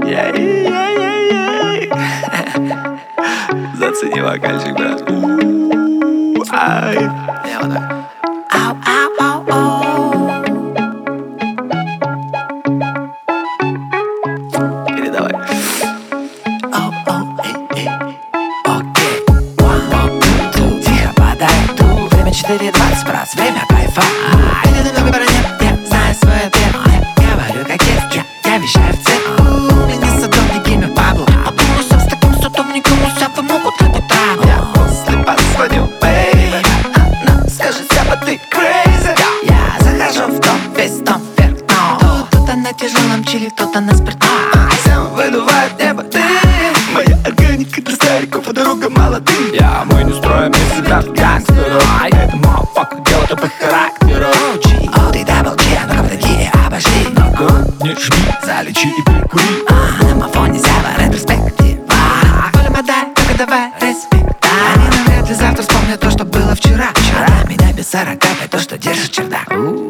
Яй-яй-яй-яй. Зацени вокальчик, брат. Ай. Я вот так. Передавай. Окей. Тихо подойду. Время 4:20, брат, время кайфа. Или на выбора нет, я знаю свой ответ. Я говорю как есть, я вещаю в цепь. У меня садовник имя Пабло. А бонусом с таким садовником усапы могут быть травмы. Я после позвоню, бэйби. Она скажет, Сяба, ты crazy. Я захожу в дом, весь дом вверх дном. Тут она тяжелом чили, кто-то на спиртном. Сам выдувает небо, ты моя органика для стариков, по дорогам молодым. Мы не строим из себя гангстеров. Это мафака, дело тупых характеров. О, ты дабл G, ну-ка подойди, обожди. Ну-ка, не жми, залечи и прикури. На мафоне Сяба, ретроспектива. Коля, модай, только давай респект. Они навряд ли завтра вспомнят то, что было вчера. Вчера меня без 45, то, что держит чердак.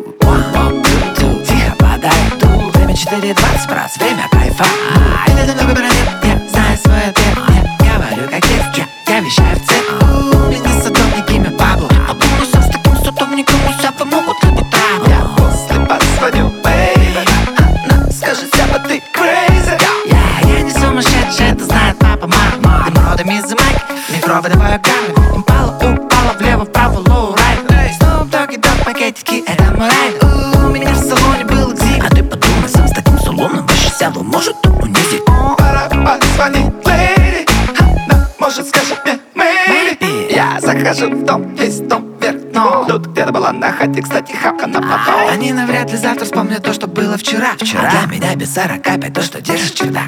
Тихо подойду. Время 4:20, брат, время кайфа. Или на выбора нет, я знаю свой ответ. Я говорю как есть, я вещаю в цепь. У меня садовник имя Пабло. А бонусом с таким садовником усапы могут быть травмы. Я после позвоню, бэйби. Она скажет, Сяба, ты crazy. Я не сумасшедший, это знает папа, мама. Дым родом из Ямайки, микроводовая камера. Импала упала влево, вправо, low right. Снова доги, дог, пакетики, это мой райд. У меня в салоне был экзит. А ты подумай, сам с таким салоном выше сяду может унизить. Пора позвонить, леди. Она может скажет мне, maybe. Я захожу в дом, весь дом вверх дном. Тут где-то была на хате, кстати, хапка на потом. Они навряд ли завтра вспомнят то, что было вчера. А для меня без 45, то, что держит чердак.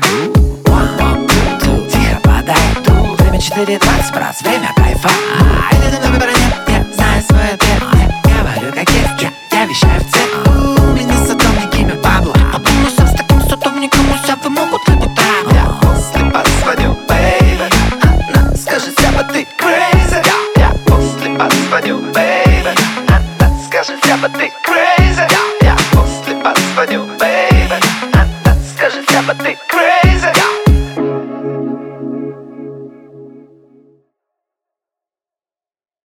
Тихо подойду. Время 4:20, брат, время кайфа. Или ты на выбора нет.